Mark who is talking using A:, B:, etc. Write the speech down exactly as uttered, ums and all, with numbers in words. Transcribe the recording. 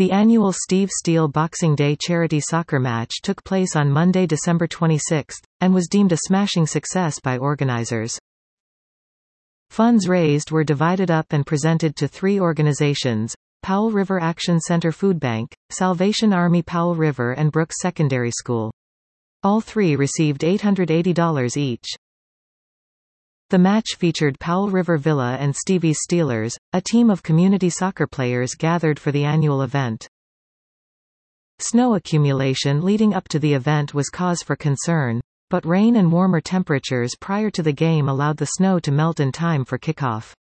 A: The annual Steve Steele Boxing Day charity soccer match took place on Monday, December twenty-sixth, and was deemed a smashing success by organizers. Funds raised were divided up and presented to three organizations: Powell River Action Center Food Bank, Salvation Army Powell River and Brooks Secondary School. All three received eight hundred eighty dollars each. The match featured Powell River Villa and Stevie's Steelers, a team of community soccer players gathered for the annual event. Snow accumulation leading up to the event was cause for concern, but rain and warmer temperatures prior to the game allowed the snow to melt in time for kickoff.